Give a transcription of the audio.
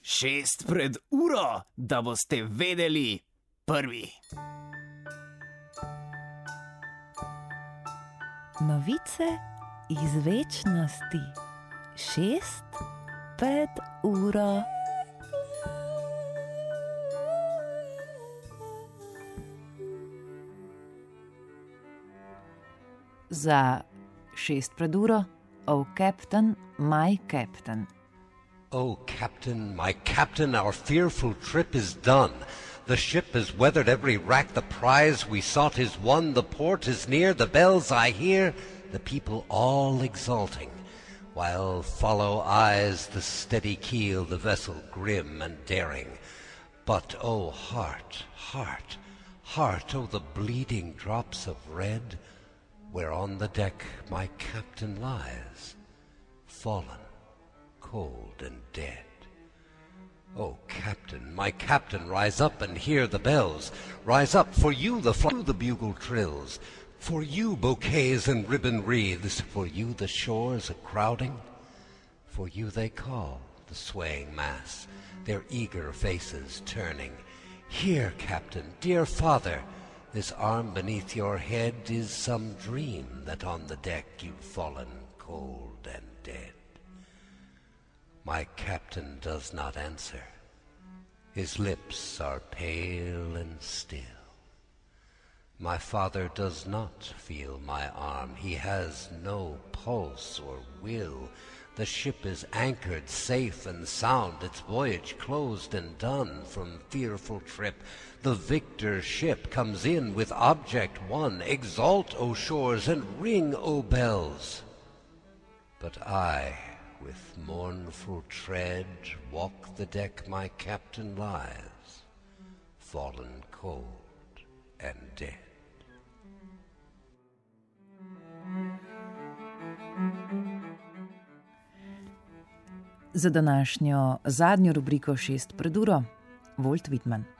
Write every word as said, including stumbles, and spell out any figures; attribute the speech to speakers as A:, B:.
A: Šest pred uro, da boste vedeli prvi.
B: Novice iz večnosti. Šest pred uro. Za šest pred uro, oh captain, my captain.
C: Oh, Captain, my Captain, our fearful trip is done. The ship has weathered every rack, the prize we sought is won, the port is near, the bells I hear, the people all exulting, while follow eyes the steady keel, the vessel grim and daring. But, oh, heart, heart, heart, oh, the bleeding drops of red, where on the deck my Captain lies, fallen, cold and dead. Oh, Captain, my Captain, rise up and hear the bells. Rise up, for you the fl- the bugle trills. For you bouquets and ribbon wreaths. For you the shores a-crowding. For you they call, the swaying mass, their eager faces turning. Here, Captain, dear father, this arm beneath your head is some dream that on the deck you've fallen cold and dead. My Captain does not answer. His lips are pale and still. My father does not feel my arm. He has no pulse or will. The ship is anchored safe and sound, its voyage closed and done from fearful trip. The victor ship comes in with object won. Exult, O shores, and ring, O bells. But I, with mournful tread, walk the deck my Captain lies, fallen cold and dead.
B: Za današnjo zadnjo rubriko Šest pred uro, Walt Whitman.